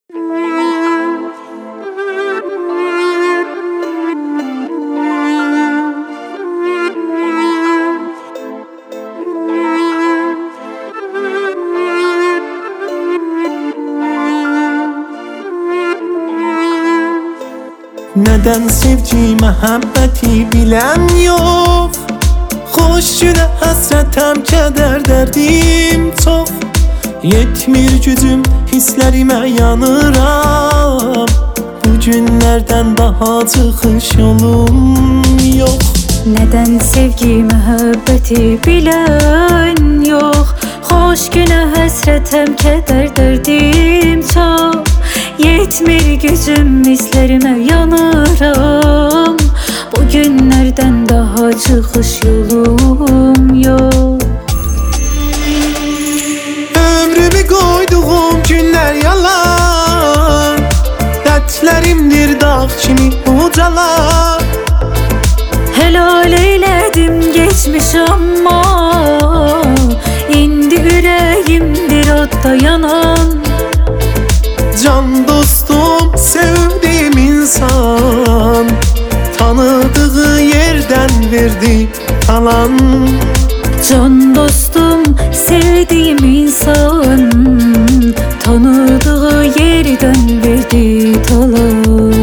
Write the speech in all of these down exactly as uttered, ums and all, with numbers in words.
Neden sevgi məhəbbəti bilən yox? Xoş günə həsrətəm, kədər dərdim çox. Yetmir gücüm, hisslərimə yanıram. Bu günlərdən daha çıxış yolum yox. Neden sevgi məhəbbəti bilən yox? Xoş günə həsrətəm, kədər dərdim çox. Yetmir gücüm, hislerime yanıram. Bu günlerden daha çıkış yolum yok. Ömrümü koyduğum günler yalan. Dertlerimdir dağ kimi ucalar. Helal eyledim geçmiş ama indi yüreğimdir otta yanan. Can dostum, sevdiğim insan, tanıdığı yerden verdi talan. Can dostum, sevdiğim insan, tanıdığı yerden verdi talan.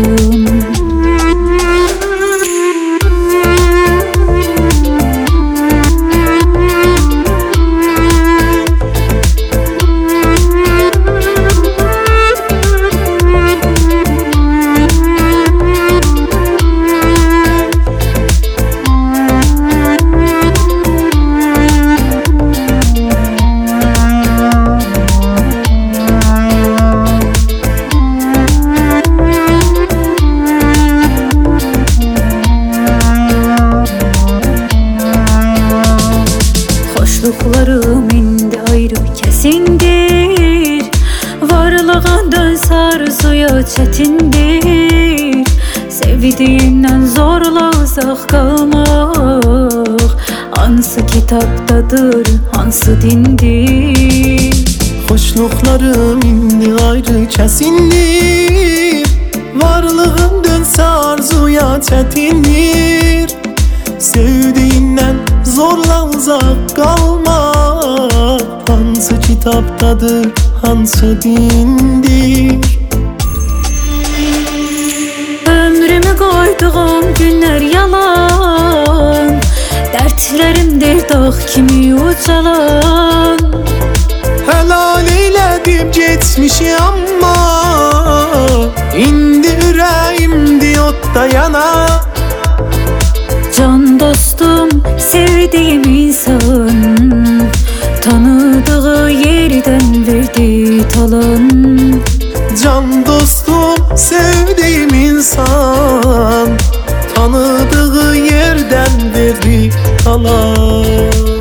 Xoşluqlarım indi ayrı kəsindir. Varlığın dönsə arzuya çətindir. Sevdiyindən zorla uzaq qalmaq. Hansı kitabdadır, hansı dindir? Xoşluqlarım indi ayrı kəsindir. Varlığın dönsə arzuya çətindir. Sevdiğinden zorla uzak kalma. Hansı kitaptadır, hansı dindir? Ömrümü koyduğum günler yalan. Dertlerimdir dağ kimi ucalan. Helal eyledim geçmişi ama indi yüreğimdi otta yana. Can dostum, sevdiğim insan, tanıdığı yerden verdi talan. Can dostum, sevdiğim insan, tanıdığı yerden verdi talan.